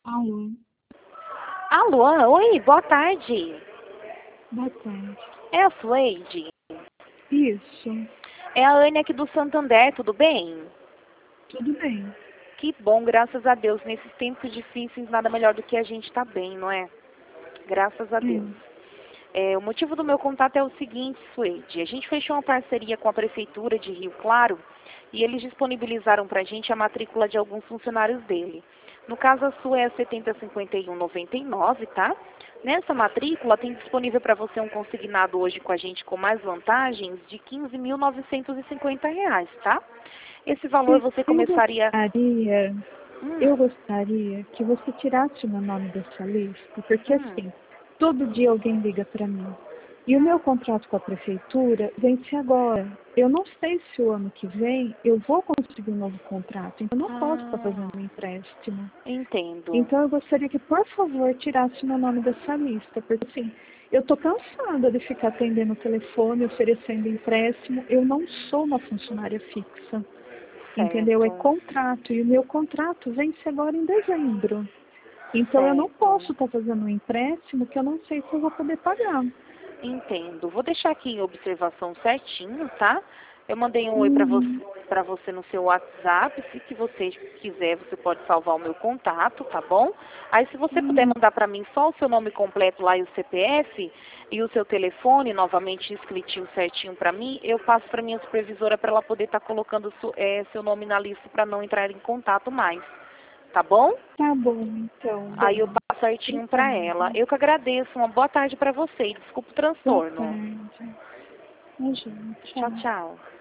Alô, Alô, oi, boa tarde. boa tarde. É a Suede? Isso, É a Anne aqui do Santander, tudo bem? tudo bem. Que bom, graças a Deus. Nesses tempos difíceis, nada melhor do que a gente estar bem, não é? Graças a Deus. É, O motivo do meu contato é o seguinte, Suede. A gente fechou uma parceria com a Prefeitura de Rio Claro e eles disponibilizaram para a gente a matrícula de alguns funcionários dele. No caso, a sua é a 705199, tá? Nessa matrícula, tem disponível para você um consignado hoje com a gente com mais vantagens de R$ 15.950, tá? Esse valor é, você eu começaria... gostaria, Hum, eu gostaria que você tirasse o meu nome dessa lista, porque hum. assim, todo dia alguém liga para mim. E o meu contrato com a prefeitura vence agora. Eu não sei se o ano que vem eu vou conseguir um novo contrato, então eu não posso estar fazendo Ah, um empréstimo. entendo. Então eu gostaria que, por favor, tirasse meu nome dessa lista, porque assim, eu estou cansada de ficar atendendo o telefone, oferecendo empréstimo. Eu não sou uma funcionária fixa, entendeu? É Certo, contrato, e o meu contrato vence agora em dezembro. Então eu não posso certo. estar fazendo um empréstimo que eu não sei se eu vou poder pagar. Entendo. Vou deixar aqui em observação certinho, tá? Eu mandei um oi Uhum. para você no seu WhatsApp. Se que você quiser, você pode salvar o meu contato, tá bom? Aí, se você puder Uhum. mandar para mim só o seu nome completo lá e o CPF e o seu telefone, novamente escritinho certinho para mim, eu passo para minha supervisora para ela poder estar colocando seu nome na lista para não entrar em contato mais, tá bom? Tá bom, então. Aí eu Bom, passo certinho para ela. obrigada. Eu que agradeço. Uma boa tarde para você e desculpa o Boa transtorno. tarde. Imagina, Tchau, tchau. tchau.